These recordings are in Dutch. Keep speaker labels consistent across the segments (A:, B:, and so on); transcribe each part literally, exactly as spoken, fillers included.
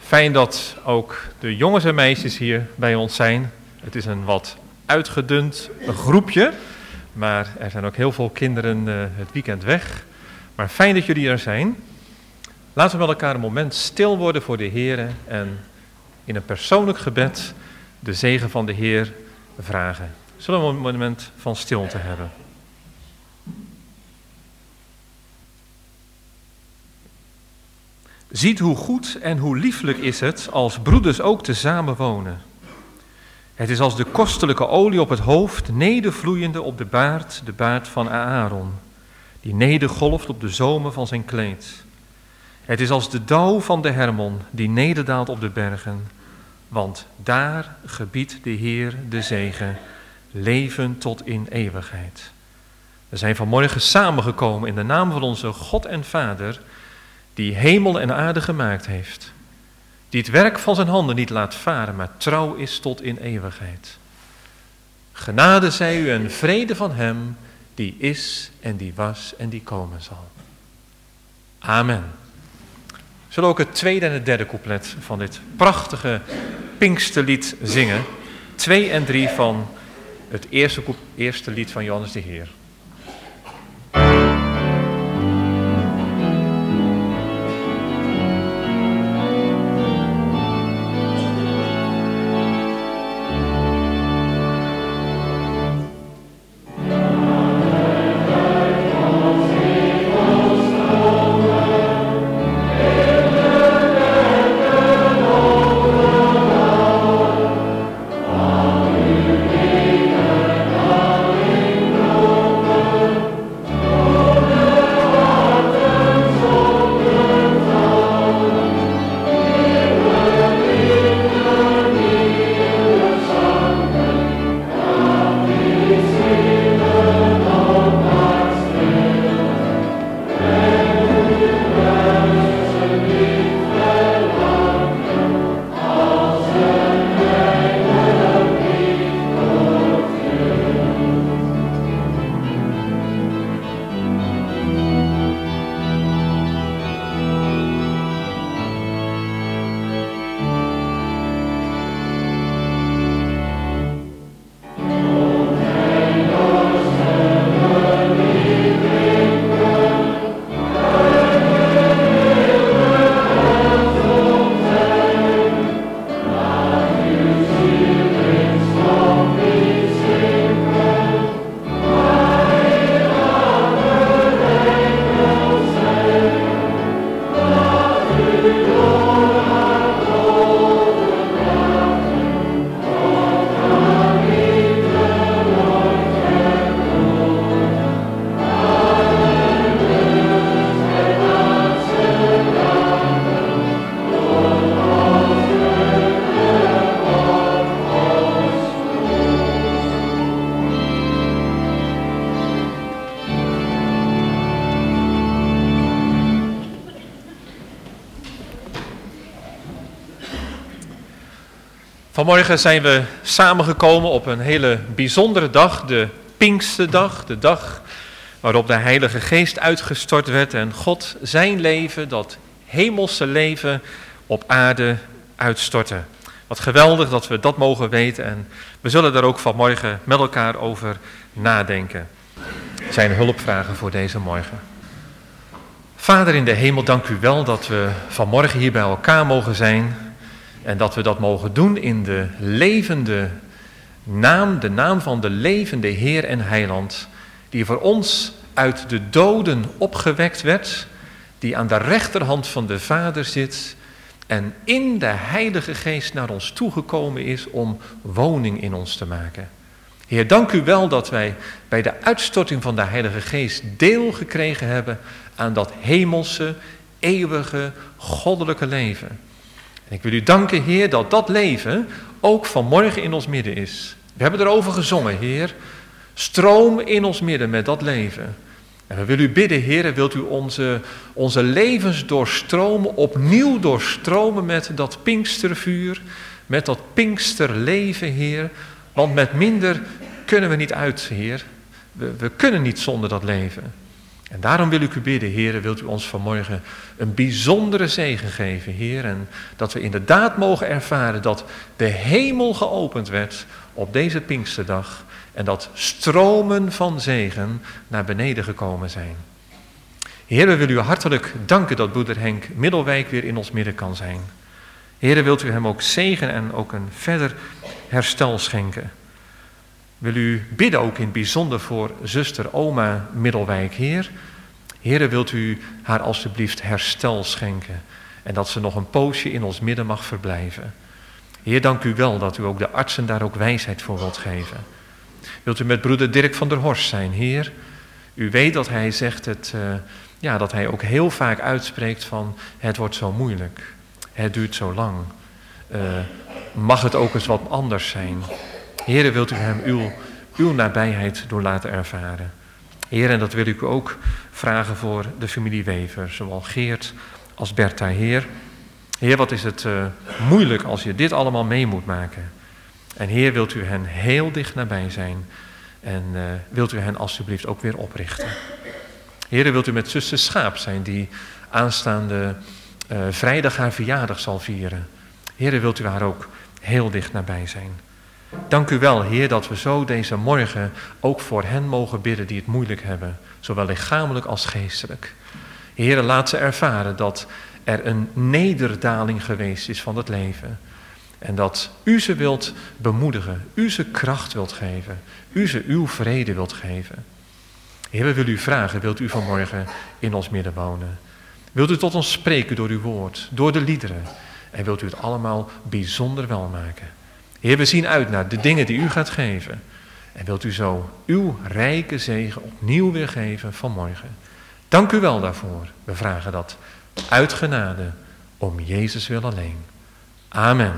A: Fijn dat ook de jongens en meisjes hier bij ons zijn. Het is een wat uitgedund groepje, maar er zijn ook heel veel kinderen uh, het weekend weg. Maar fijn dat jullie er zijn. Laten we met elkaar een moment stil worden voor de Heer en in een persoonlijk gebed de zegen van de Heer vragen. Zullen we een moment van stilte hebben? Ziet hoe goed en hoe lieflijk is het als broeders ook tezamen wonen. Het is als de kostelijke olie op het hoofd, nedervloeiende op de baard, de baard van Aaron, die nedergolft op de zomen van zijn kleed. Het is als de dauw van de Hermon, die nederdaalt op de bergen, want daar gebiedt de Heer de zegen, leven tot in eeuwigheid. We zijn vanmorgen samengekomen in de naam van onze God en Vader, die hemel en aarde gemaakt heeft, die het werk van zijn handen niet laat varen, maar trouw is tot in eeuwigheid. Genade zij u en vrede van hem, die is en die was en die komen zal. Amen. We zullen ook het tweede en het derde couplet van dit prachtige Pinksterlied zingen. Twee en drie van het eerste, eerste lied van Johannes de Heer. Vanmorgen zijn we samengekomen op een hele bijzondere dag, de Pinksterdag, de dag waarop de Heilige Geest uitgestort werd en God zijn leven, dat hemelse leven, op aarde uitstortte. Wat geweldig dat we dat mogen weten en we zullen daar ook vanmorgen met elkaar over nadenken. Zijn hulpvragen voor deze morgen. Vader in de hemel, dank u wel dat we vanmorgen hier bij elkaar mogen zijn. En dat we dat mogen doen in de levende naam, de naam van de levende Heer en Heiland, die voor ons uit de doden opgewekt werd, die aan de rechterhand van de Vader zit en in de Heilige Geest naar ons toegekomen is om woning in ons te maken. Heer, dank u wel dat wij bij de uitstorting van de Heilige Geest deel gekregen hebben aan dat hemelse, eeuwige, goddelijke leven. En ik wil u danken, Heer, dat dat leven ook vanmorgen in ons midden is. We hebben erover gezongen, Heer. Stroom in ons midden met dat leven. En we willen u bidden, Heer, wilt u onze, onze levens doorstromen, opnieuw doorstromen met dat Pinkstervuur, met dat Pinksterleven, Heer. Want met minder kunnen we niet uit, Heer. We, we kunnen niet zonder dat leven. En daarom wil ik u bidden, Heer, wilt u ons vanmorgen een bijzondere zegen geven, Heer. En dat we inderdaad mogen ervaren dat de hemel geopend werd op deze Pinksterdag. En dat stromen van zegen naar beneden gekomen zijn. Heer, we willen u hartelijk danken dat broeder Henk Middelwijk weer in ons midden kan zijn. Heer, wilt u hem ook zegen en ook een verder herstel schenken. Wil u bidden ook in het bijzonder voor zuster Oma Middelwijk, Heer. Heer, wilt u haar alstublieft herstel schenken. En dat ze nog een poosje in ons midden mag verblijven. Heer, dank u wel dat u ook de artsen daar ook wijsheid voor wilt geven. Wilt u met broeder Dirk van der Horst zijn, Heer? U weet dat hij zegt het, uh, ja, dat hij ook heel vaak uitspreekt van het wordt zo moeilijk. Het duurt zo lang. Uh, mag het ook eens wat anders zijn? Heer, wilt u hem uw, uw nabijheid door laten ervaren? Heer, en dat wil ik u ook vragen voor de familie Wever, zowel Geert als Bertha, Heer. Heer, wat is het uh, moeilijk als je dit allemaal mee moet maken. En Heer, wilt u hen heel dicht nabij zijn en uh, wilt u hen alsjeblieft ook weer oprichten. Heer, wilt u met zuster Schaap zijn die aanstaande uh, vrijdag haar verjaardag zal vieren. Heer, wilt u haar ook heel dicht nabij zijn. Dank u wel, Heer, dat we zo deze morgen ook voor hen mogen bidden die het moeilijk hebben, zowel lichamelijk als geestelijk. Heer, laat ze ervaren dat er een nederdaling geweest is van het leven. En dat u ze wilt bemoedigen, u ze kracht wilt geven, u ze uw vrede wilt geven. Heer, we willen u vragen, wilt u vanmorgen in ons midden wonen? Wilt u tot ons spreken door uw woord, door de liederen? En wilt u het allemaal bijzonder wel maken? Heer, we zien uit naar de dingen die u gaat geven. En wilt u zo uw rijke zegen opnieuw weer geven vanmorgen. Dank u wel daarvoor. We vragen dat uit genade om Jezus wil alleen. Amen.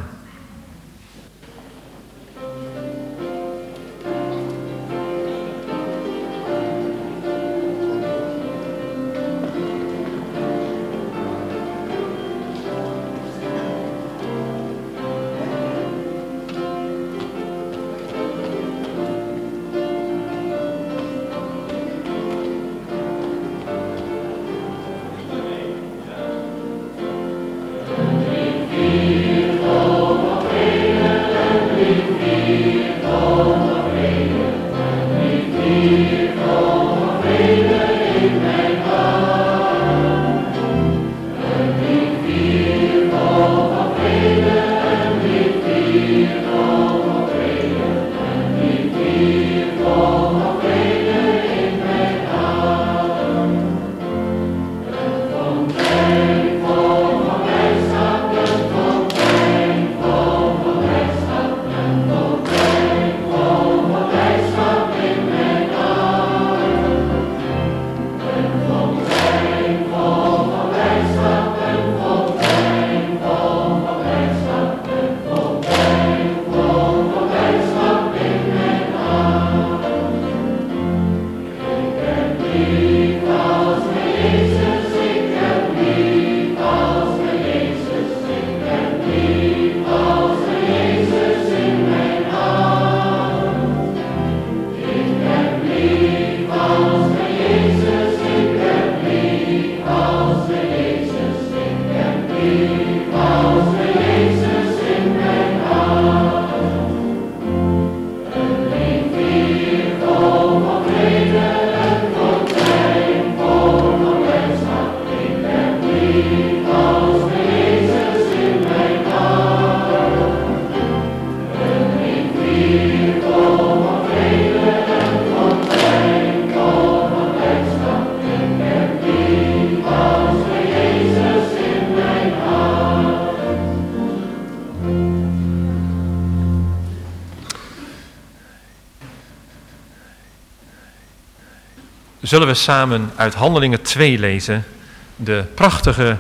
A: Zullen we samen uit Handelingen twee lezen, de prachtige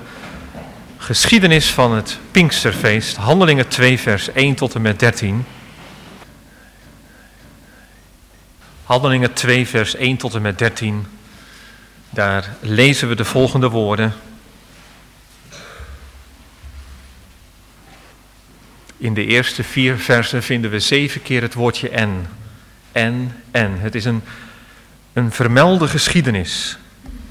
A: geschiedenis van het Pinksterfeest, Handelingen twee vers één tot en met dertien. Handelingen twee vers één tot en met dertien, daar lezen we de volgende woorden. In de eerste vier versen vinden we zeven keer het woordje en. En, en. Het is een, een vermelde geschiedenis.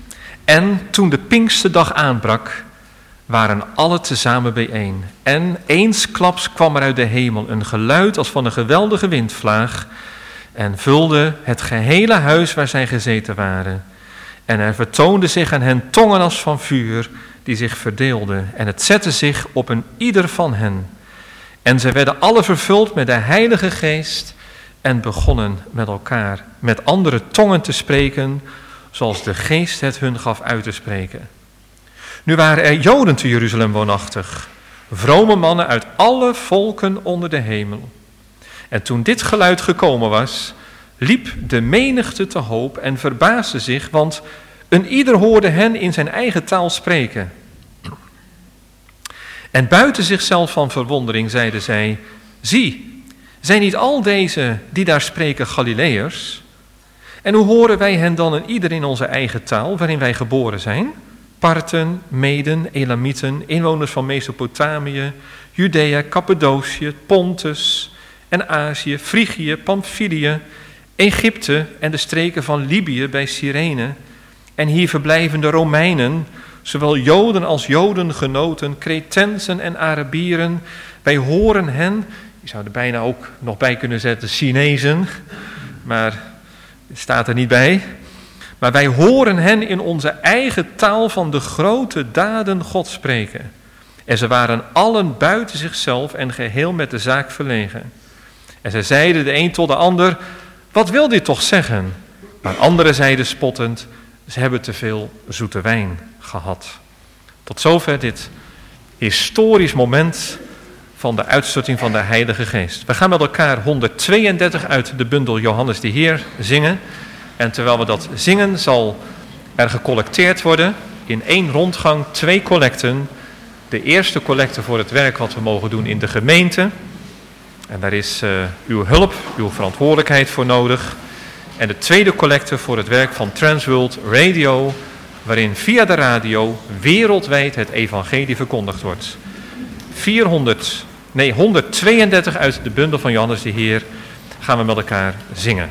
A: En toen de Pinksterdag aanbrak, waren alle tezamen bijeen. En eensklaps kwam er uit de hemel een geluid als van een geweldige windvlaag en vulde het gehele huis waar zij gezeten waren. En er vertoonde zich aan hen tongen als van vuur die zich verdeelden. En het zette zich op een ieder van hen. En zij werden alle vervuld met de Heilige Geest en begonnen met elkaar met andere tongen te spreken, zoals de Geest het hun gaf uit te spreken. Nu waren er Joden te Jeruzalem woonachtig, vrome mannen uit alle volken onder de hemel. En toen dit geluid gekomen was, liep de menigte te hoop en verbaasde zich, want een ieder hoorde hen in zijn eigen taal spreken. En buiten zichzelf van verwondering zeiden zij, zie, zijn niet al deze die daar spreken Galileërs? En hoe horen wij hen dan een ieder in onze eigen taal, waarin wij geboren zijn? Parten, Meden, Elamieten, inwoners van Mesopotamië, Judea, Cappadocië, Pontus en Azië, Frigië, Pamphylië, Egypte en de streken van Libië bij Cyrene, en hier verblijvende Romeinen, zowel Joden als Jodengenoten, Cretensen en Arabieren. Wij horen hen, je zou er bijna ook nog bij kunnen zetten Chinezen, maar het staat er niet bij. Maar wij horen hen in onze eigen taal van de grote daden God spreken. En ze waren allen buiten zichzelf en geheel met de zaak verlegen. En zij zeiden de een tot de ander, wat wil dit toch zeggen? Maar anderen zeiden spottend, ze hebben te veel zoete wijn gehad. Tot zover dit historisch moment van de uitstorting van de Heilige Geest. We gaan met elkaar honderdtweeëndertig uit de bundel Johannes de Heer zingen. En terwijl we dat zingen zal er gecollecteerd worden in één rondgang twee collecten. De eerste collecte voor het werk wat we mogen doen in de gemeente. En daar is uh, uw hulp, uw verantwoordelijkheid voor nodig. En de tweede collecte voor het werk van Transworld Radio, waarin via de radio wereldwijd het evangelie verkondigd wordt. vierhonderd, nee, honderdtweeëndertig uit de bundel van Johannes de Heer gaan we met elkaar zingen.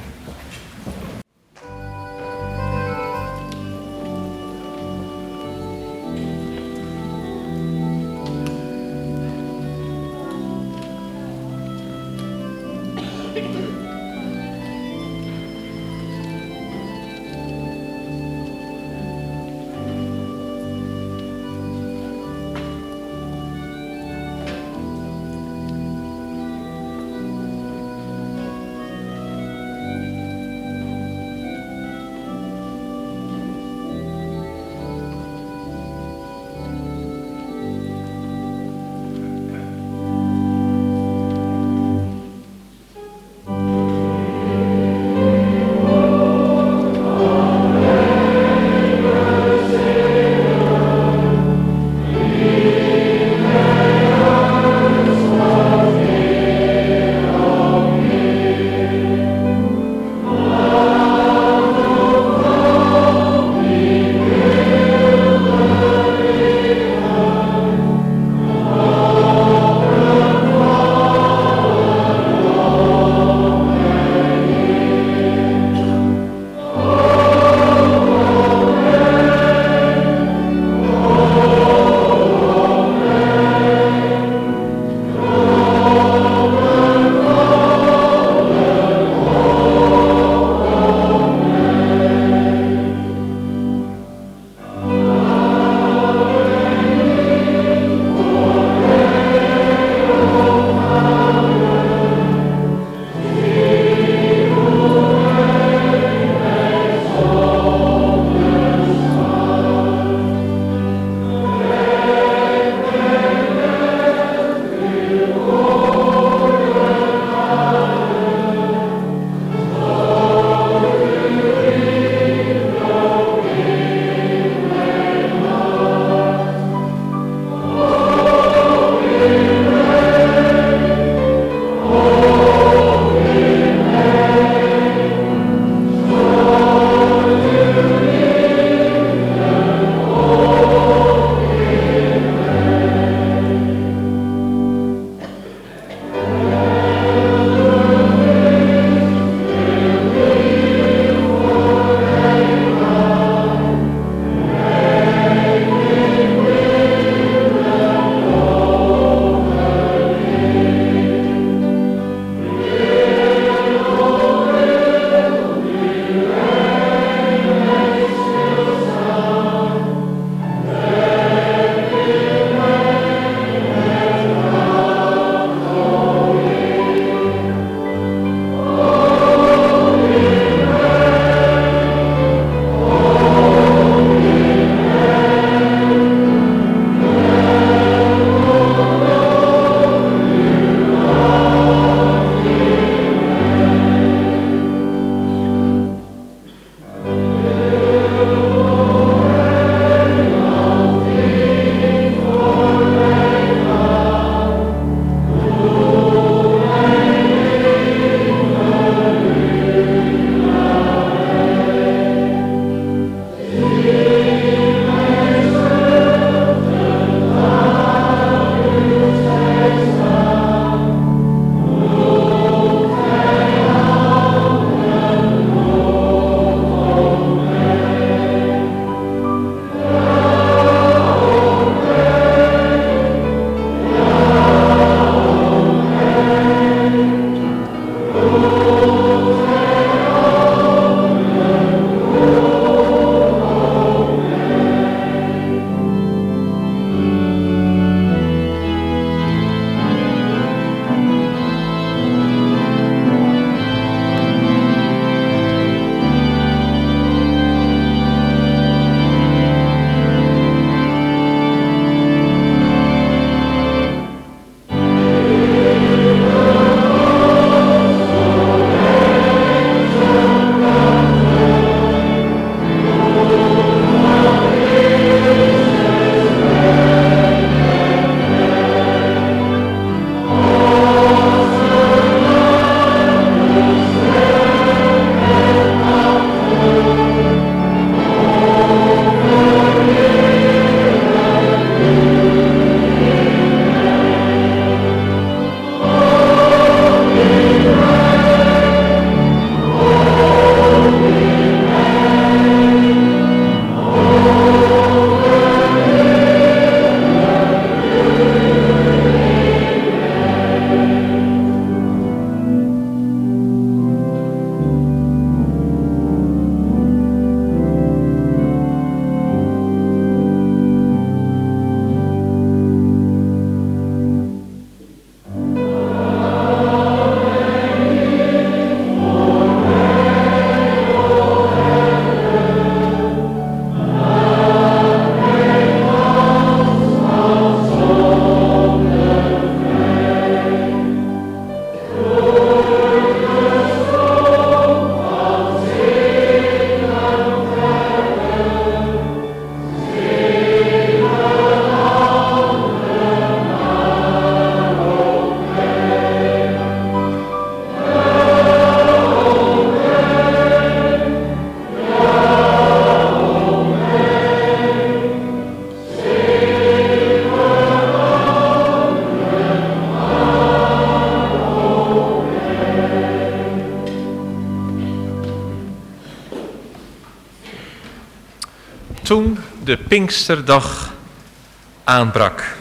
A: de Pinksterdag aanbrak.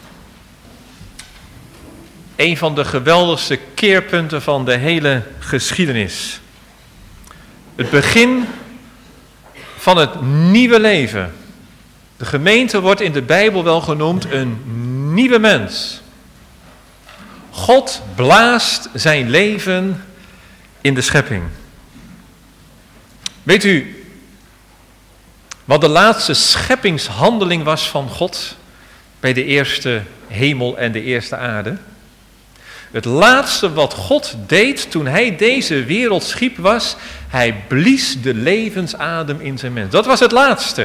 A: Een van de geweldigste keerpunten van de hele geschiedenis. Het begin van het nieuwe leven. De gemeente wordt in de Bijbel wel genoemd een nieuwe mens. God blaast zijn leven in de schepping. Weet u wat de laatste scheppingshandeling was van God bij de eerste hemel en de eerste aarde? Het laatste wat God deed toen hij deze wereld schiep was, hij blies de levensadem in zijn mens. Dat was het laatste.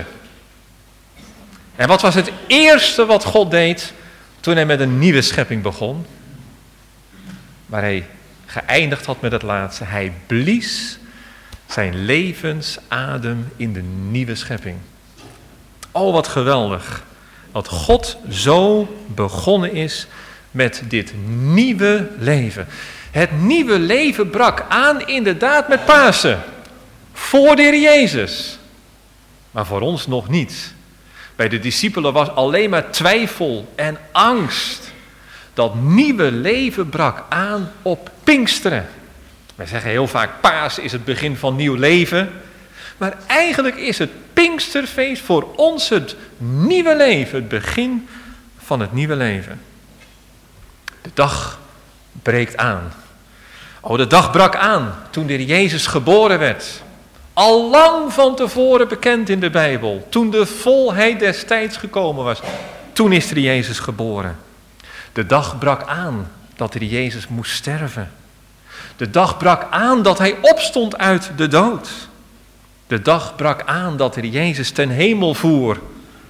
A: En wat was het eerste wat God deed toen hij met een nieuwe schepping begon? Waar hij geëindigd had met het laatste. Hij blies zijn levensadem in de nieuwe schepping. Oh, wat geweldig. Dat God zo begonnen is met dit nieuwe leven. Het nieuwe leven brak aan inderdaad met Pasen. Voor de Heer Jezus. Maar voor ons nog niet. Bij de discipelen was alleen maar twijfel en angst. Dat nieuwe leven brak aan op Pinksteren. Wij zeggen heel vaak, Pasen is het begin van nieuw leven. Maar eigenlijk is het Pinksterfeest voor ons het nieuwe leven. Het begin van het nieuwe leven. De dag breekt aan. Oh, de dag brak aan toen de Heer Jezus geboren werd. Al lang van tevoren bekend in de Bijbel. Toen de volheid des tijds gekomen was. Toen is de Heer Jezus geboren. De dag brak aan dat de Heer Jezus moest sterven. De dag brak aan dat hij opstond uit de dood. De dag brak aan dat de Heer Jezus ten hemel voer.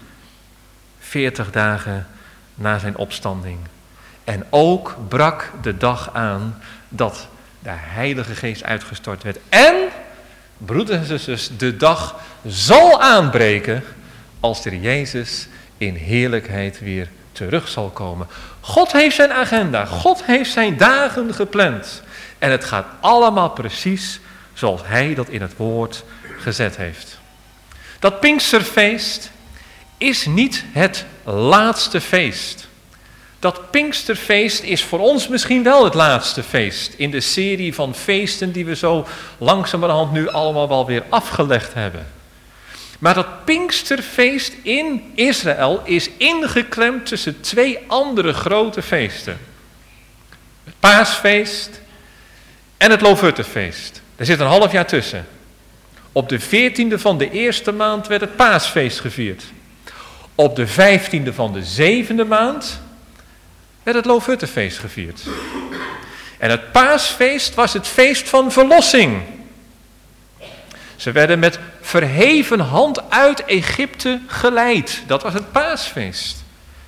A: Veertig dagen na zijn opstanding. En ook brak de dag aan dat de Heilige Geest uitgestort werd. En, broeders en zusters, de dag zal aanbreken als de Heer Jezus in heerlijkheid weer terug zal komen. God heeft zijn agenda, God heeft zijn dagen gepland. En het gaat allemaal precies zoals hij dat in het woord gezet heeft. Dat Pinksterfeest is niet het laatste feest. Dat Pinksterfeest is voor ons misschien wel het laatste feest in de serie van feesten die we zo langzamerhand nu allemaal wel weer afgelegd hebben. Maar dat Pinksterfeest in Israël is ingeklemd tussen twee andere grote feesten. Het Paasfeest en het Loofhuttenfeest. Er zit een half jaar tussen. Op de veertiende van de eerste maand werd het Paasfeest gevierd. Op de vijftiende van de zevende maand werd het Loofhuttenfeest gevierd. En het Paasfeest was het feest van verlossing. Ze werden met verheven hand uit Egypte geleid. Dat was het Paasfeest.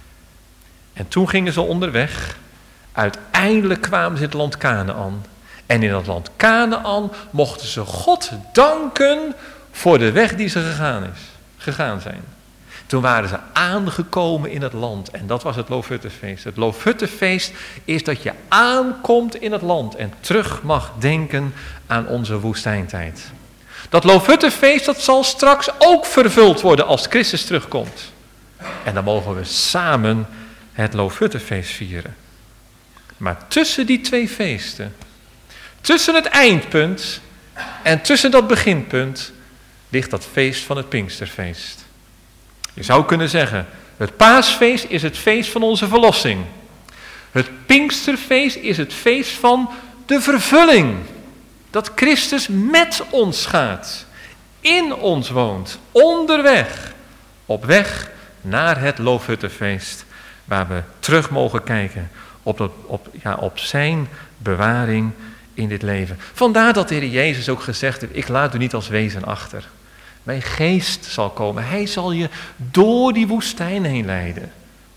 A: En toen gingen ze onderweg. Uiteindelijk kwamen ze in het land Kanaan. En in het land Kanaan mochten ze God danken voor de weg die ze gegaan, is, gegaan zijn. Toen waren ze aangekomen in het land en dat was het Loofhuttenfeest. Het Loofhuttenfeest is dat je aankomt in het land en terug mag denken aan onze woestijntijd. Dat Loofhuttenfeest dat zal straks ook vervuld worden als Christus terugkomt. En dan mogen we samen het Loofhuttenfeest vieren. Maar tussen die twee feesten, tussen het eindpunt en tussen dat beginpunt, ligt dat feest van het Pinksterfeest. Je zou kunnen zeggen, het Paasfeest is het feest van onze verlossing. Het Pinksterfeest is het feest van de vervulling. Dat Christus met ons gaat, in ons woont, onderweg, op weg naar het Loofhuttenfeest, waar we terug mogen kijken op, dat, op, ja, op zijn bewaring in dit leven. Vandaar dat de Heer Jezus ook gezegd heeft, ik laat u niet als wezen achter. Mijn geest zal komen. Hij zal je door die woestijn heen leiden.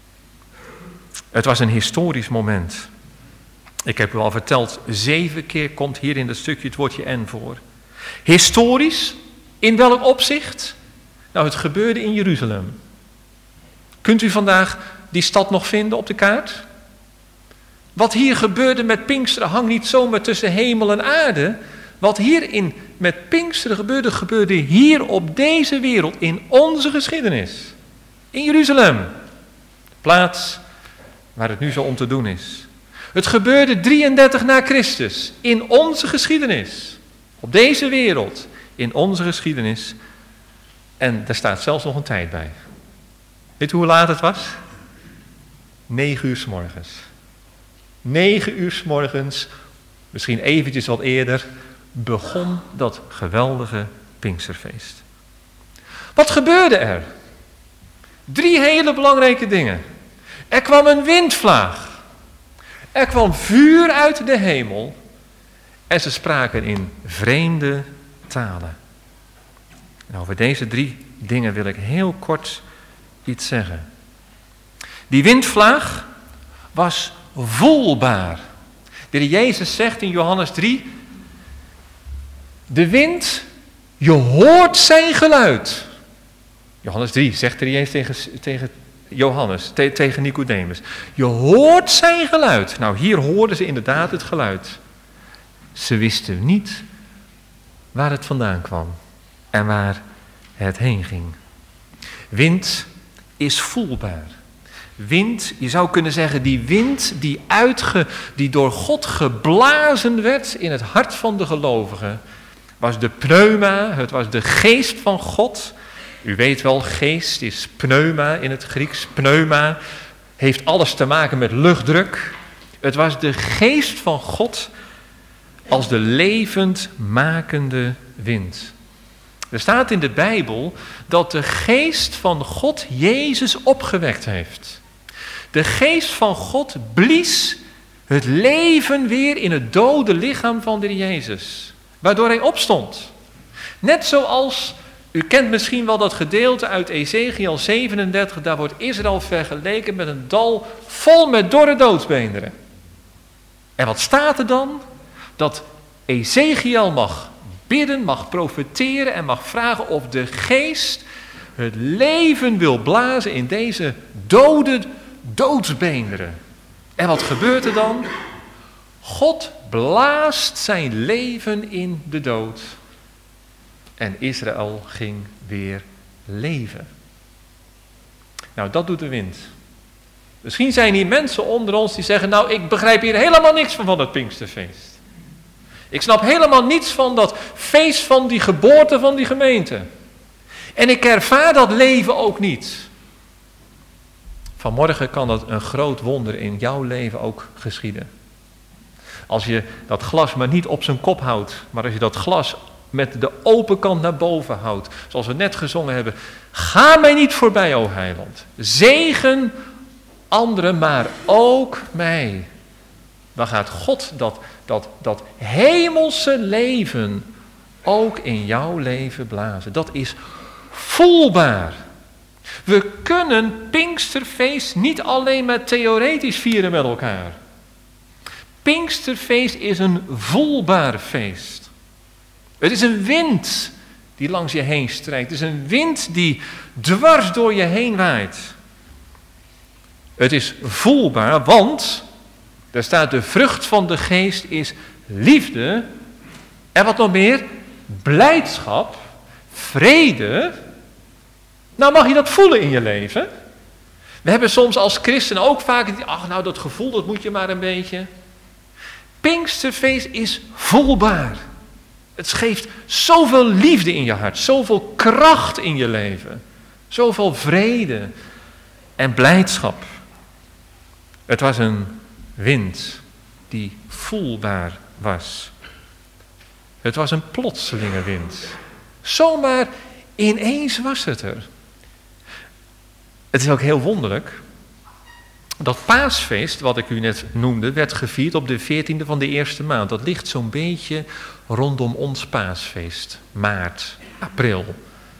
A: Het was een historisch moment. Ik heb u al verteld, zeven keer komt hier in het stukje het woordje en voor. Historisch, in welk opzicht? Nou, het gebeurde in Jeruzalem. Kunt u vandaag die stad nog vinden op de kaart? Wat hier gebeurde met Pinksteren hangt niet zomaar tussen hemel en aarde. Wat hier in, met Pinksteren gebeurde, gebeurde hier op deze wereld, in onze geschiedenis. In Jeruzalem, de plaats waar het nu zo om te doen is. Het gebeurde drieëndertig na Christus, in onze geschiedenis. Op deze wereld, in onze geschiedenis. En daar staat zelfs nog een tijd bij. Weet u hoe laat het was? Negen uur 's morgens. Negen uur 's morgens, misschien eventjes wat eerder, begon dat geweldige Pinksterfeest. Wat gebeurde er? Drie hele belangrijke dingen. Er kwam een windvlaag. Er kwam vuur uit de hemel. En ze spraken in vreemde talen. En over deze drie dingen wil ik heel kort iets zeggen. Die windvlaag was voelbaar. De Heer Jezus zegt in Johannes drie, de wind, je hoort zijn geluid. Johannes drie zegt de Heer Jezus tegen, tegen Johannes, te, tegen Nicodemus. Je hoort zijn geluid. Nou, hier hoorden ze inderdaad het geluid. Ze wisten niet waar het vandaan kwam en waar het heen ging. Wind is voelbaar. Wind, je zou kunnen zeggen, die wind die, uitge, die door God geblazen werd in het hart van de gelovigen, was de pneuma, het was de geest van God. U weet wel, geest is pneuma in het Grieks. Pneuma heeft alles te maken met luchtdruk. Het was de geest van God als de levendmakende wind. Er staat in de Bijbel dat de geest van God Jezus opgewekt heeft. De geest van God blies het leven weer in het dode lichaam van de Heer Jezus, waardoor hij opstond. Net zoals, u kent misschien wel dat gedeelte uit Ezekiel zevenendertig, daar wordt Israël vergeleken met een dal vol met dorre doodsbeenderen. En wat staat er dan? Dat Ezekiel mag bidden, mag profeteren en mag vragen of de geest het leven wil blazen in deze dode doodsbeenderen. En wat gebeurt er dan? God blaast zijn leven in de dood. En Israël ging weer leven. Nou, dat doet de wind. Misschien zijn hier mensen onder ons die zeggen, nou, ik begrijp hier helemaal niks van van het Pinksterfeest. Ik snap helemaal niets van dat feest van die geboorte van die gemeente. En ik ervaar dat leven ook niet. Vanmorgen kan dat een groot wonder in jouw leven ook geschieden. Als je dat glas maar niet op zijn kop houdt, maar als je dat glas met de open kant naar boven houdt, zoals we net gezongen hebben, ga mij niet voorbij, o Heiland. Zegen anderen, maar ook mij. Dan gaat God dat, dat, dat hemelse leven ook in jouw leven blazen. Dat is voelbaar. We kunnen Pinksterfeest niet alleen maar theoretisch vieren met elkaar. Pinksterfeest is een voelbaar feest. Het is een wind die langs je heen strijkt. Het is een wind die dwars door je heen waait. Het is voelbaar, want er staat de vrucht van de geest is liefde. En wat nog meer? Blijdschap, vrede. Nou, mag je dat voelen in je leven? We hebben soms als christenen ook vaak, ach nou dat gevoel, dat moet je maar een beetje. Pinksterfeest is voelbaar. Het geeft zoveel liefde in je hart, zoveel kracht in je leven, zoveel vrede en blijdschap. Het was een wind die voelbaar was. Het was een plotselinge wind. Zomaar ineens was het er. Het is ook heel wonderlijk. Dat paasfeest, wat ik u net noemde, werd gevierd op de veertiende van de eerste maand. Dat ligt zo'n beetje rondom ons paasfeest, maart, april.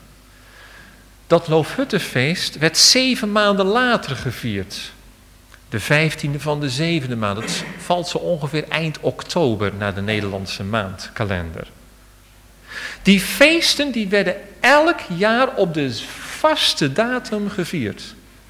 A: Dat Loofhuttenfeest werd zeven maanden later gevierd. De vijftiende van de zevende maand. Dat valt zo ongeveer eind oktober naar de Nederlandse maandkalender. Die feesten die werden elk jaar op de vaste datum gevierd.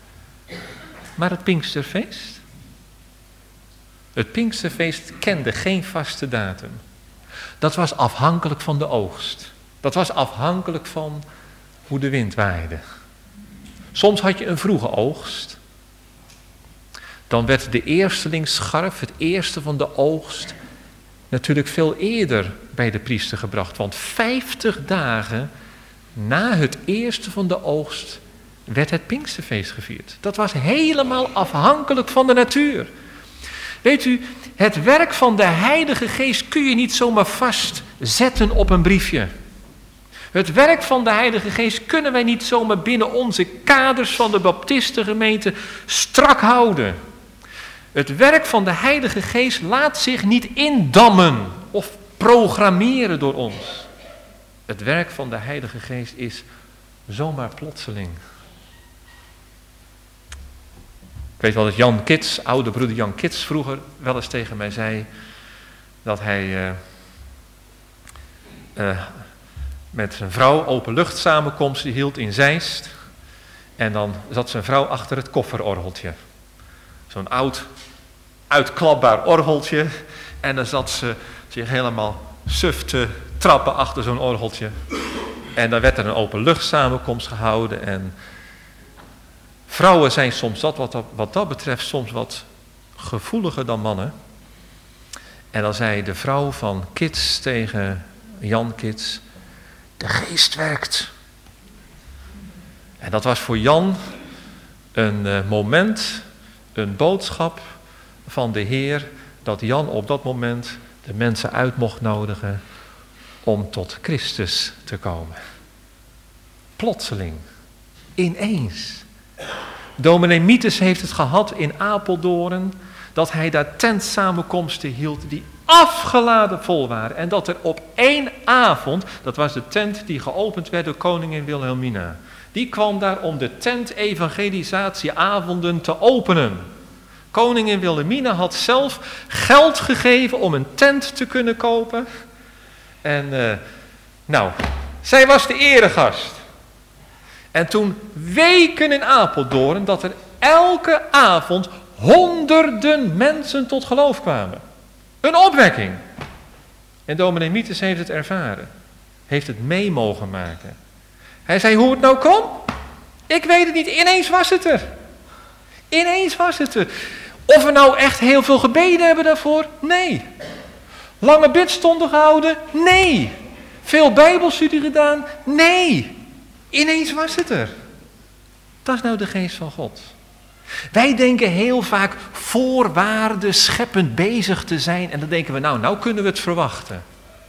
A: Maar het Pinksterfeest? Het Pinksterfeest kende geen vaste datum. Dat was afhankelijk van de oogst. Dat was afhankelijk van hoe de wind waaide. Soms had je een vroege oogst. Dan werd de eerstelingsscharf, het eerste van de oogst, natuurlijk veel eerder bij de priester gebracht. Want vijftig dagen na het eerste van de oogst werd het Pinksterfeest gevierd. Dat was helemaal afhankelijk van de natuur. Weet u, het werk van de Heilige Geest kun je niet zomaar vastzetten op een briefje. Het werk van de Heilige Geest kunnen wij niet zomaar binnen onze kaders van de Baptistengemeente strak houden. Het werk van de Heilige Geest laat zich niet indammen of programmeren door ons. Het werk van de Heilige Geest is zomaar plotseling. Ik weet wel dat Jan Kits, oude broeder Jan Kits, vroeger wel eens tegen mij zei dat hij uh, uh, met zijn vrouw openlucht-samenkomsten hield in Zeist. En dan zat zijn vrouw achter het kofferorgeltje. Zo'n oud, uitklapbaar orgeltje. En dan zat ze zich helemaal suf te trappen achter zo'n orgeltje. En dan werd er een openlucht-samenkomst gehouden. En vrouwen zijn soms dat, wat, dat, wat dat betreft soms wat gevoeliger dan mannen. En dan zei de vrouw van Kits tegen Jan Kits: de geest werkt. En dat was voor Jan een uh, moment, een boodschap van de Heer, dat Jan op dat moment de mensen uit mocht nodigen om tot Christus te komen. Plotseling, ineens. Dominee Mietes heeft het gehad in Apeldoorn, dat hij daar tentsamenkomsten hield die afgeladen vol waren. En dat er op één avond, dat was de tent die geopend werd door koningin Wilhelmina, die kwam daar om de tent-evangelisatieavonden te openen. Koningin Wilhelmina had zelf geld gegeven om een tent te kunnen kopen. En uh, nou, zij was de eregast. En toen weken in Apeldoorn dat er elke avond honderden mensen tot geloof kwamen. Een opwekking. En dominee Mietes heeft het ervaren. Heeft het mee mogen maken. Hij zei hoe het nou kon? Ik weet het niet. Ineens was het er. Ineens was het er. Of we nou echt heel veel gebeden hebben daarvoor? Nee. Lange bidstonden gehouden? Nee. Veel bijbelstudie gedaan? Nee. Ineens was het er. Dat is nou de geest van God. Wij denken heel vaak voorwaarden scheppend bezig te zijn. En dan denken we, nou, nou kunnen we het verwachten.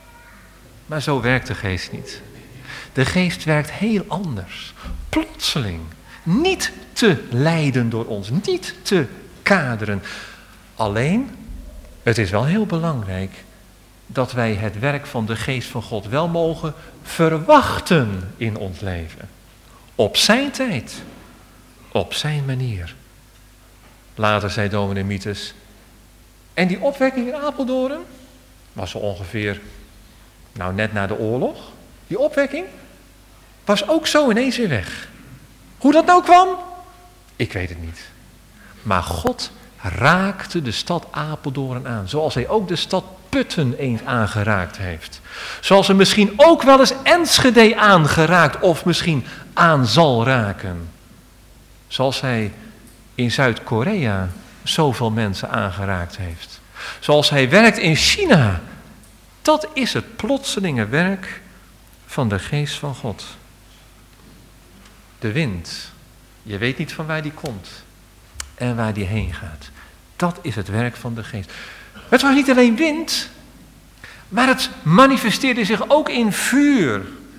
A: Maar zo werkt de geest niet. De geest werkt heel anders. Plotseling. Niet te leiden door ons. Niet te kaderen. Alleen, het is wel heel belangrijk dat wij het werk van de geest van God wel mogen verwachten in ons leven. Op zijn tijd. Op zijn manier. Later zei dominee Mietes, en die opwekking in Apeldoorn was zo ongeveer, nou net na de oorlog. Die opwekking was ook zo ineens weer weg. Hoe dat nou kwam? Ik weet het niet. Maar God raakte de stad Apeldoorn aan, zoals hij ook de stad Putten eens aangeraakt heeft. Zoals hij misschien ook wel eens Enschede aangeraakt of misschien aan zal raken. Zoals hij in Zuid-Korea zoveel mensen aangeraakt heeft. Zoals hij werkt in China. Dat is het plotselinge werk van de geest van God. De wind. Je weet niet van waar die komt en waar die heen gaat. Dat is het werk van de geest. Het was niet alleen wind, maar het manifesteerde zich ook in vuur.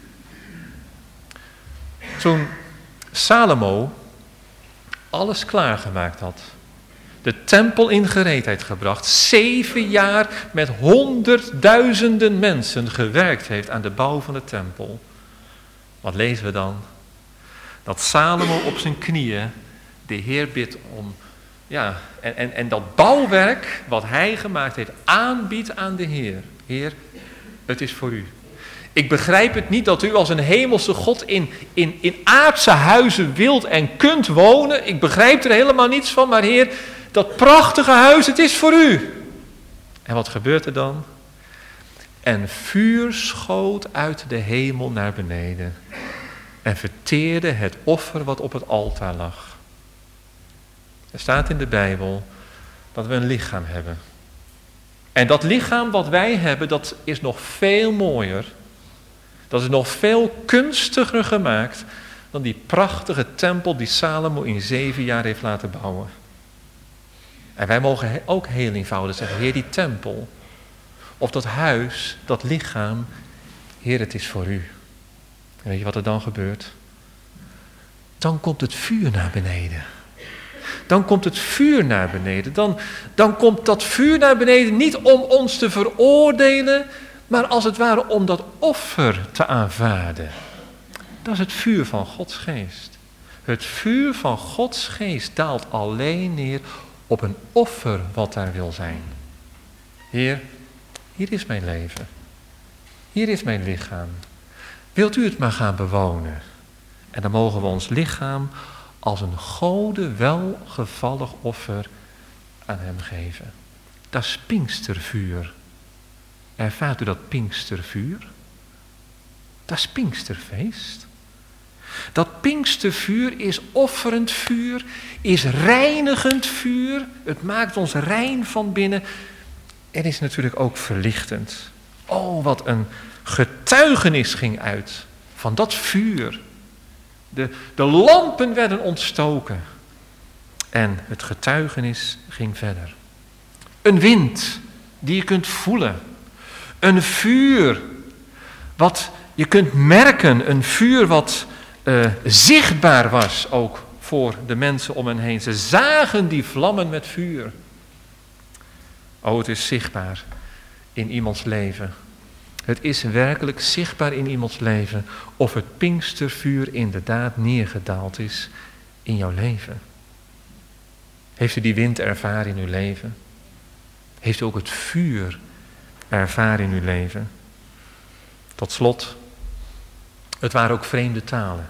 A: Toen Salomo alles klaargemaakt had, de tempel in gereedheid gebracht, zeven jaar met honderdduizenden mensen gewerkt heeft aan de bouw van de tempel. Wat lezen we dan? Dat Salomo op zijn knieën de Heer bidt om, ja, en, en, en dat bouwwerk wat hij gemaakt heeft aanbiedt aan de Heer. Heer, het is voor u. Ik begrijp het niet dat u als een hemelse God in, in, in aardse huizen wilt en kunt wonen. Ik begrijp er helemaal niets van, maar Heer, dat prachtige huis, het is voor u. En wat gebeurt er dan? En vuur schoot uit de hemel naar beneden en verteerde het offer wat op het altaar lag. Er staat in de Bijbel dat we een lichaam hebben. En dat lichaam wat wij hebben, dat is nog veel mooier. Dat is nog veel kunstiger gemaakt dan die prachtige tempel die Salomo in zeven jaar heeft laten bouwen. En wij mogen ook heel eenvoudig zeggen, Heer, die tempel, of dat huis, dat lichaam, Heer, het is voor u. En weet je wat er dan gebeurt? Dan komt het vuur naar beneden. Dan komt het vuur naar beneden. Dan, dan komt dat vuur naar beneden niet om ons te veroordelen, maar als het ware om dat offer te aanvaarden. Dat is het vuur van Gods geest. Het vuur van Gods geest daalt alleen neer op een offer wat daar wil zijn. Heer, hier is mijn leven. Hier is mijn lichaam. Wilt u het maar gaan bewonen? En dan mogen we ons lichaam als een gode welgevallig offer aan hem geven. Dat is Pinkstervuur. Ervaart u dat Pinkstervuur? Dat is Pinksterfeest. Dat Pinkstervuur is offerend vuur, is reinigend vuur. Het maakt ons rein van binnen. En is natuurlijk ook verlichtend. Oh, wat een getuigenis ging uit van dat vuur. De, de lampen werden ontstoken. En het getuigenis ging verder. Een wind die je kunt voelen. Een vuur wat je kunt merken. Een vuur wat uh, zichtbaar was ook voor de mensen om hen heen. Ze zagen die vlammen met vuur. Oh, het is zichtbaar in iemands leven. Het is werkelijk zichtbaar in iemands leven of het Pinkstervuur inderdaad neergedaald is in jouw leven. Heeft u die wind ervaren in uw leven? Heeft u ook het vuur ervaren in uw leven? Tot slot, het waren ook vreemde talen.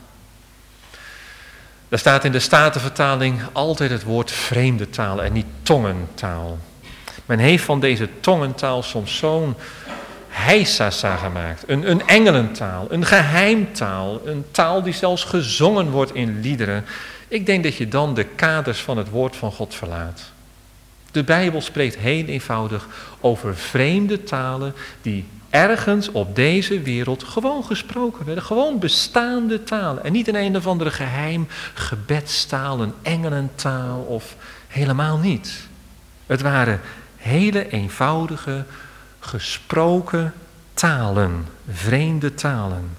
A: Er staat in de Statenvertaling altijd het woord vreemde talen en niet tongentaal. Men heeft van deze tongentaal soms zo'n heisasa gemaakt. Een, een engelentaal, een geheimtaal, een taal die zelfs gezongen wordt in liederen. Ik denk dat je dan de kaders van het woord van God verlaat. De Bijbel spreekt heel eenvoudig over vreemde talen die ergens op deze wereld gewoon gesproken werden. Gewoon bestaande talen. En niet in een of andere geheim gebedstaal, een engelentaal of helemaal niet. Het waren hele eenvoudige gesproken talen, vreemde talen.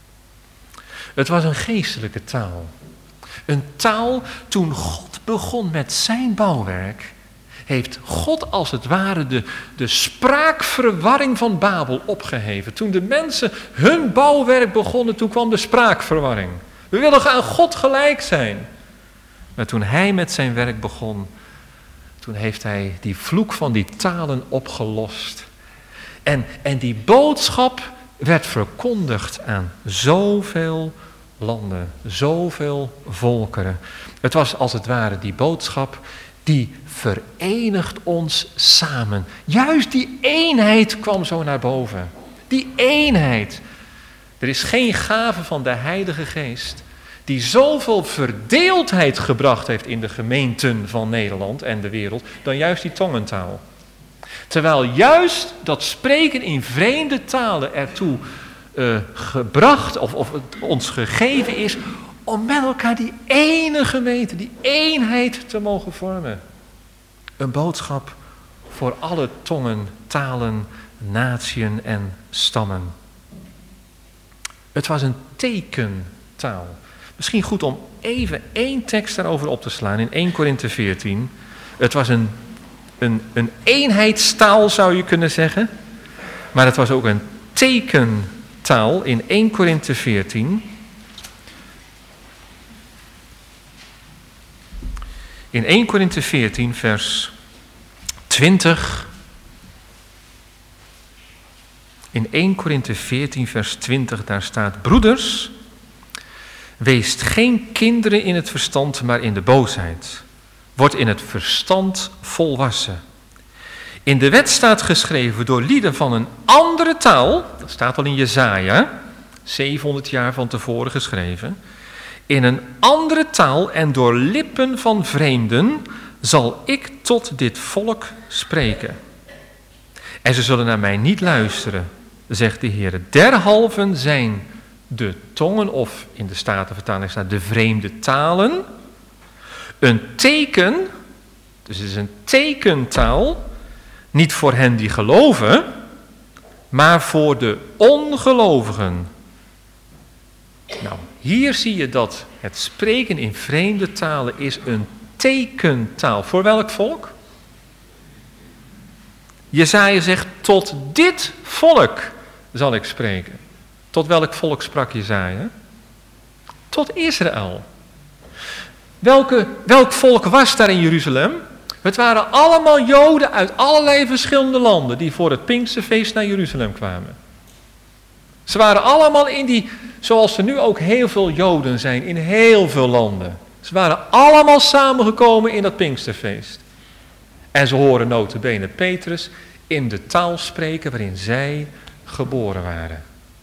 A: Het was een geestelijke taal. Een taal toen God begon met zijn bouwwerk, heeft God als het ware de, de spraakverwarring van Babel opgeheven. Toen de mensen hun bouwwerk begonnen, toen kwam de spraakverwarring. We willen aan God gelijk zijn. Maar toen hij met zijn werk begon, toen heeft hij die vloek van die talen opgelost. En, en die boodschap werd verkondigd aan zoveel landen, zoveel volkeren. Het was als het ware die boodschap die verenigt ons samen. Juist die eenheid kwam zo naar boven. Die eenheid. Er is geen gave van de Heilige Geest die zoveel verdeeldheid gebracht heeft in de gemeenten van Nederland en de wereld, dan juist die tongentaal. Terwijl juist dat spreken in vreemde talen ertoe uh, gebracht, of, of het ons gegeven is, om met elkaar die ene gemeente, die eenheid te mogen vormen. Een boodschap voor alle tongen, talen, natieën en stammen. Het was een tekentaal. Misschien goed om even één tekst daarover op te slaan in Eerste Korinthe veertien. Het was een, een, een eenheidstaal, zou je kunnen zeggen. Maar het was ook een tekentaal in Eerste Korinthe veertien. In Eerste Korinthe veertien, vers twintig. In Eerste Korinthe veertien, vers twintig, daar staat: broeders, weest geen kinderen in het verstand, maar in de boosheid. Word in het verstand volwassen. In de wet staat geschreven door lieden van een andere taal, dat staat al in Jesaja, zevenhonderd jaar van tevoren geschreven. In een andere taal en door lippen van vreemden zal ik tot dit volk spreken. En ze zullen naar mij niet luisteren, zegt de Heer. Derhalve zijn de tongen, of in de Statenvertaling staat de vreemde talen, een teken, dus het is een tekentaal, niet voor hen die geloven, maar voor de ongelovigen. Nou, hier zie je dat het spreken in vreemde talen is een tekentaal. Voor welk volk? Jesaja zegt, tot dit volk zal ik spreken. Tot welk volk sprak Jesaja? Tot Israël. Welke, welk volk was daar in Jeruzalem? Het waren allemaal Joden uit allerlei verschillende landen die voor het Pinksterfeest naar Jeruzalem kwamen. Ze waren allemaal in die, zoals er nu ook heel veel Joden zijn, in heel veel landen. Ze waren allemaal samengekomen in dat Pinksterfeest. En ze horen nota bene Petrus in de taal spreken waarin zij geboren waren.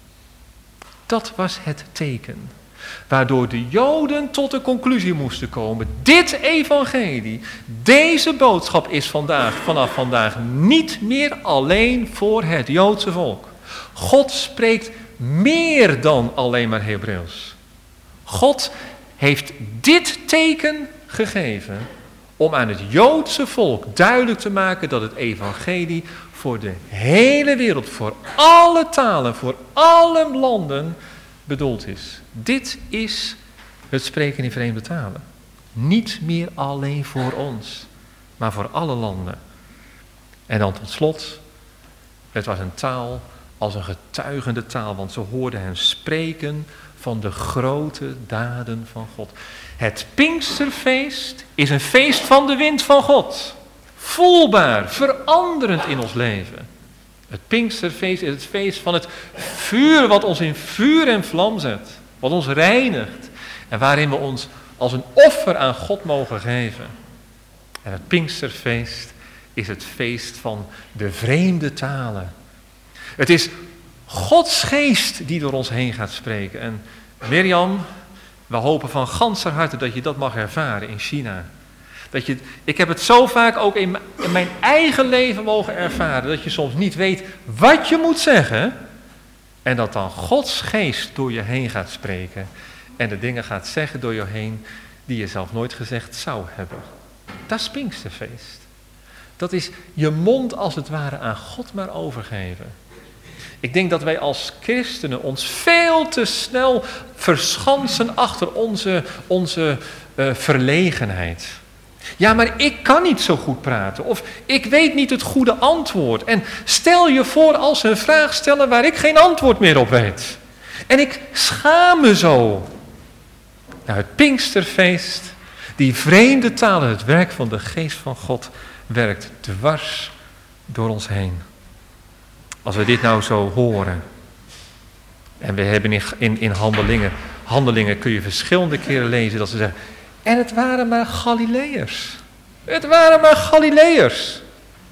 A: Dat was het teken. Waardoor de Joden tot de conclusie moesten komen. Dit evangelie, deze boodschap is vandaag, vanaf vandaag niet meer alleen voor het Joodse volk. God spreekt meer dan alleen maar Hebreeuws. God heeft dit teken gegeven om aan het Joodse volk duidelijk te maken dat het evangelie voor de hele wereld, voor alle talen, voor alle landen bedoeld is. Dit is het spreken in vreemde talen. Niet meer alleen voor ons, maar voor alle landen. En dan tot slot, het was een taal als een getuigende taal, want ze hoorden hen spreken van de grote daden van God. Het Pinksterfeest is een feest van de wind van God. Voelbaar, veranderend in ons leven. Het Pinksterfeest is het feest van het vuur wat ons in vuur en vlam zet. Wat ons reinigt. En waarin we ons als een offer aan God mogen geven. En het Pinksterfeest is het feest van de vreemde talen. Het is Gods geest die door ons heen gaat spreken. En Mirjam, we hopen van ganser harte dat je dat mag ervaren in China. Dat je, ik heb het zo vaak ook in, in mijn eigen leven mogen ervaren. Dat je soms niet weet wat je moet zeggen. En dat dan Gods geest door je heen gaat spreken. En de dingen gaat zeggen door je heen die je zelf nooit gezegd zou hebben. Dat is Pinksterfeest. Dat is je mond als het ware aan God maar overgeven. Ik denk dat wij als christenen ons veel te snel verschansen achter onze, onze uh, verlegenheid. Ja, maar ik kan niet zo goed praten. Of ik weet niet het goede antwoord. En stel je voor als ze een vraag stellen waar ik geen antwoord meer op weet. En ik schaam me zo. Nou, het Pinksterfeest, die vreemde talen, het werk van de geest van God, werkt dwars door ons heen. Als we dit nou zo horen. En we hebben in, in, in handelingen, handelingen kun je verschillende keren lezen dat ze zeggen. En het waren maar Galileërs. Het waren maar Galileërs.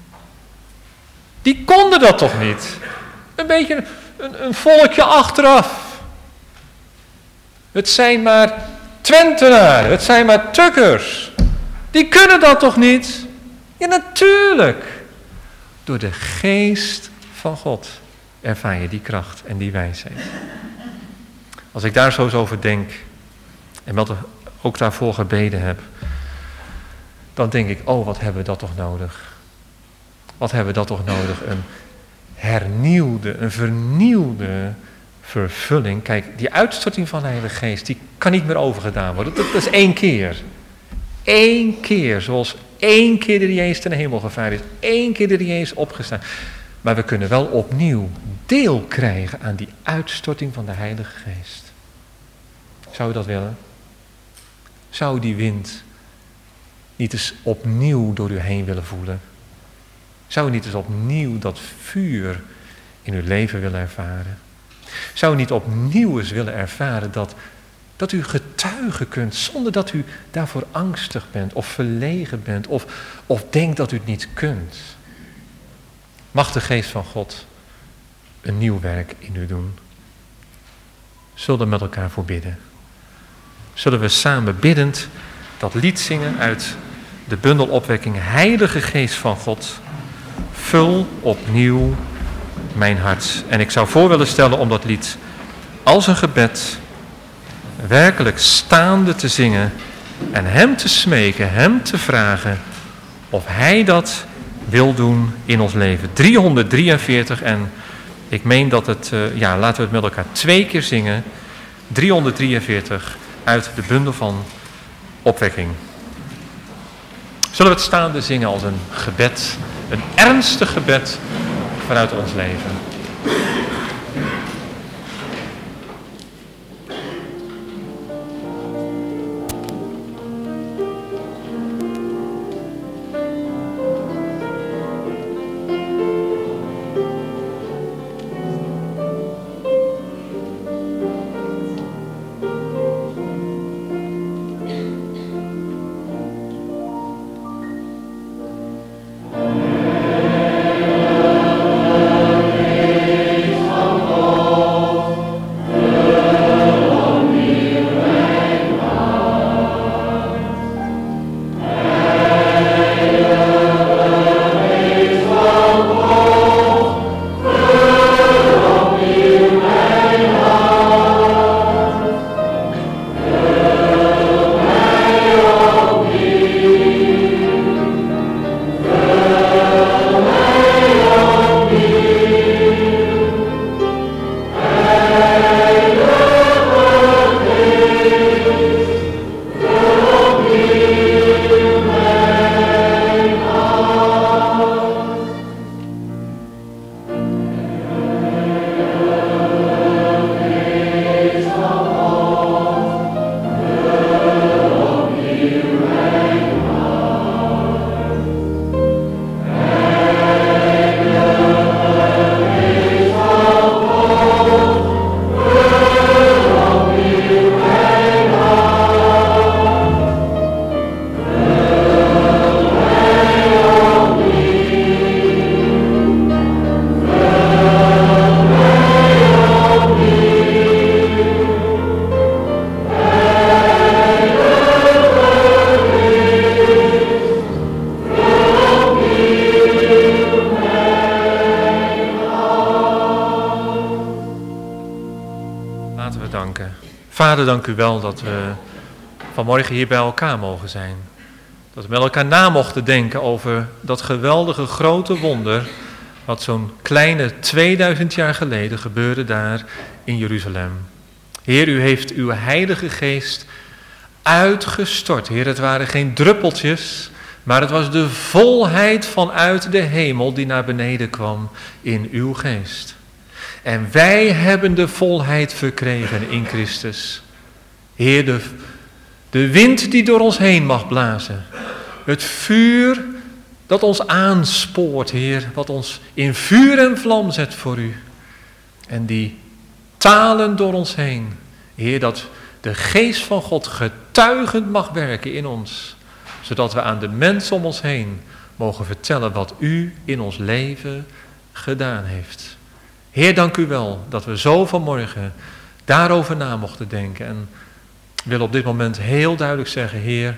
A: Die konden dat toch niet? Een beetje een, een volkje achteraf. Het zijn maar Twentenaren. Het zijn maar Tukkers. Die kunnen dat toch niet? Ja, natuurlijk. Door de geest van God ervaar je die kracht en die wijsheid. Als ik daar zo eens over denk en wat ook daarvoor gebeden heb, dan denk ik, oh, wat hebben we dat toch nodig? Wat hebben we dat toch nodig? Een hernieuwde, een vernieuwde vervulling. Kijk, die uitstorting van de Heilige Geest, die kan niet meer overgedaan worden. Dat, dat is één keer. Eén keer, zoals één keer de Jezus ten hemel gevaren is. Één keer de Jezus opgestaan. Maar we kunnen wel opnieuw deel krijgen aan die uitstorting van de Heilige Geest. Zou je dat willen? Zou die wind niet eens opnieuw door u heen willen voelen? Zou u niet eens opnieuw dat vuur in uw leven willen ervaren? Zou u niet opnieuw eens willen ervaren dat, dat u getuigen kunt zonder dat u daarvoor angstig bent of verlegen bent of, of denkt dat u het niet kunt? Mag de geest van God een nieuw werk in u doen. Zullen we met elkaar voor bidden. Zullen we samen biddend dat lied zingen uit de bundel Opwekking. Heilige Geest van God, vul opnieuw mijn hart. En ik zou voor willen stellen om dat lied als een gebed werkelijk staande te zingen en hem te smeken, hem te vragen of hij dat wil doen in ons leven. driehonderddrieënveertig en ik meen dat het, uh, ja, laten we het met elkaar twee keer zingen. driehonderddrieënveertig uit de bundel van Opwekking. Zullen we het staande zingen als een gebed, een ernstig gebed vanuit ons leven. Vader, dank u wel dat we vanmorgen hier bij elkaar mogen zijn. Dat we met elkaar na mochten denken over dat geweldige grote wonder wat zo'n kleine tweeduizend jaar geleden gebeurde daar in Jeruzalem. Heer, u heeft uw Heilige Geest uitgestort. Heer, het waren geen druppeltjes, maar het was de volheid vanuit de hemel die naar beneden kwam in uw geest. En wij hebben de volheid verkregen in Christus. Heer, de, de wind die door ons heen mag blazen. Het vuur dat ons aanspoort, Heer. Wat ons in vuur en vlam zet voor u. En die talen door ons heen. Heer, dat de geest van God getuigend mag werken in ons. Zodat we aan de mensen om ons heen mogen vertellen wat u in ons leven gedaan heeft. Heer, dank u wel dat we zo vanmorgen daarover na mochten denken. En wil op dit moment heel duidelijk zeggen, Heer,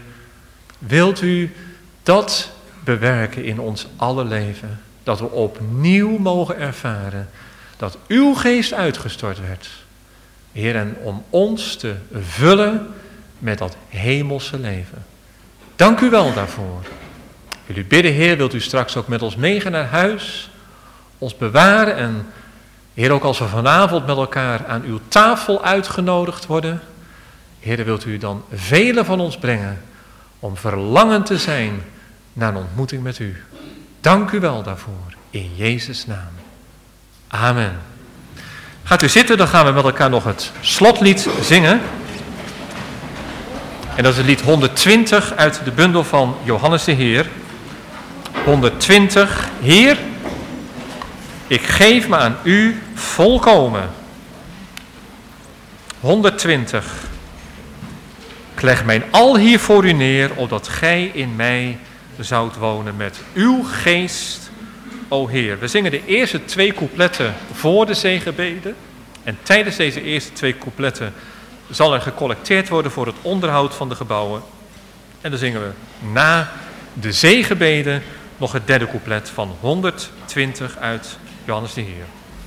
A: wilt u dat bewerken in ons alle leven? Dat we opnieuw mogen ervaren dat uw geest uitgestort werd. Heer, en om ons te vullen met dat hemelse leven. Dank u wel daarvoor. Wil u bidden, Heer, wilt u straks ook met ons meegaan naar huis, ons bewaren en Heer, ook als we vanavond met elkaar aan uw tafel uitgenodigd worden, Heer, wilt u dan velen van ons brengen om verlangend te zijn naar een ontmoeting met u. Dank u wel daarvoor, in Jezus' naam. Amen. Gaat u zitten, dan gaan we met elkaar nog het slotlied zingen. En dat is het lied honderdtwintig uit de bundel van Johannes de Heer. honderdtwintig, Heer, ik geef me aan u volkomen. honderdtwintig. Ik leg mijn al hier voor u neer, opdat gij in mij zoudt wonen met uw geest o Heer. We zingen de eerste twee coupletten voor de zegenbede. En tijdens deze eerste twee coupletten zal er gecollecteerd worden voor het onderhoud van de gebouwen. En dan zingen we na de zegenbede nog het derde couplet van honderdtwintig uit Johannes de Heer.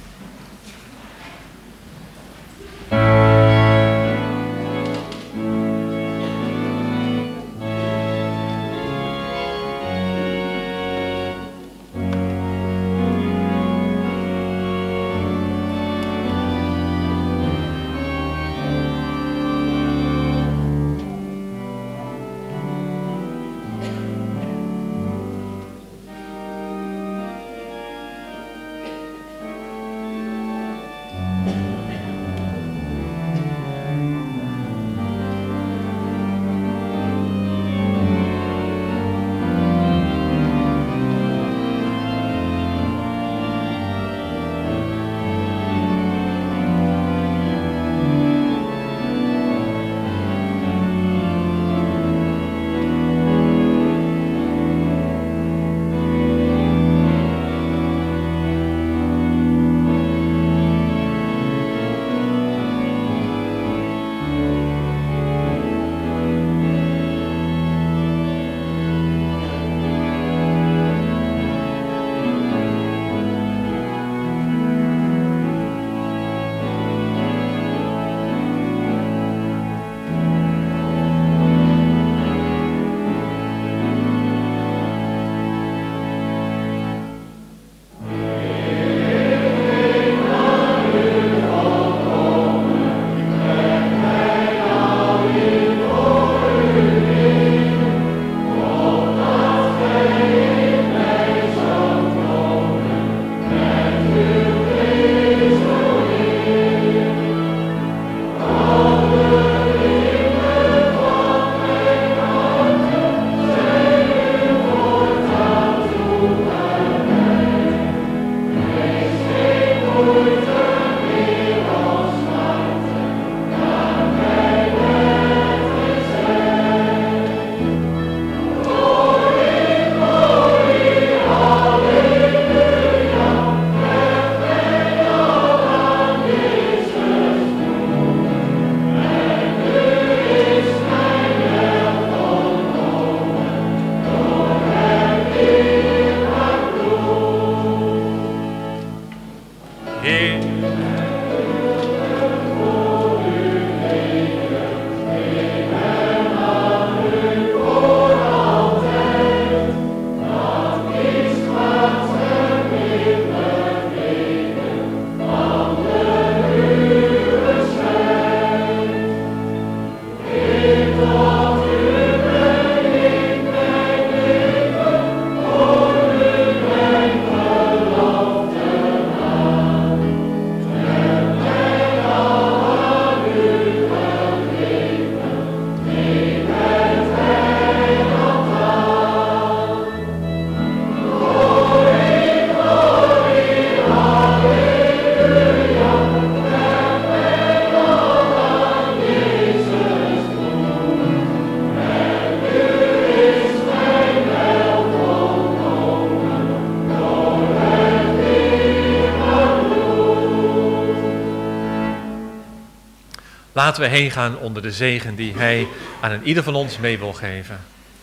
A: Laten we heen gaan onder de zegen die hij aan een ieder van ons mee wil geven.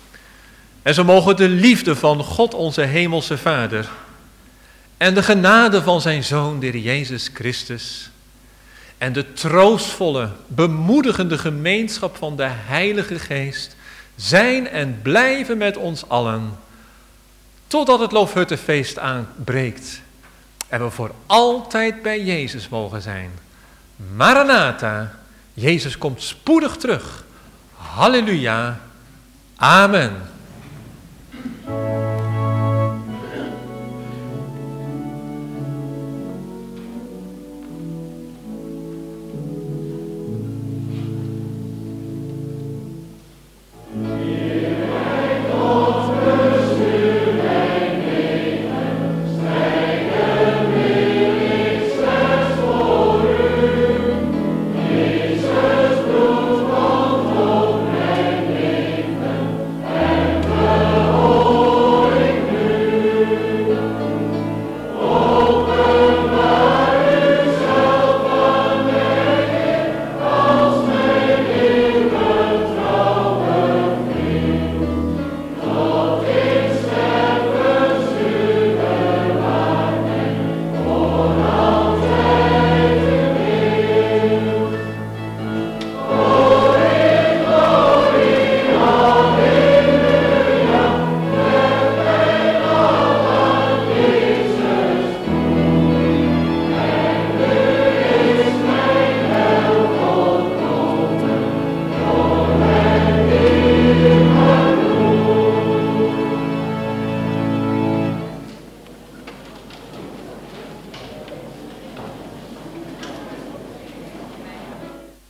A: En zo mogen de liefde van God onze hemelse Vader en de genade van zijn Zoon, de Heer Jezus Christus, en de troostvolle, bemoedigende gemeenschap van de Heilige Geest zijn en blijven met ons allen, totdat het Loofhuttenfeest aanbreekt en we voor altijd bij Jezus mogen zijn. Maranatha, Jezus komt spoedig terug. Halleluja. Amen.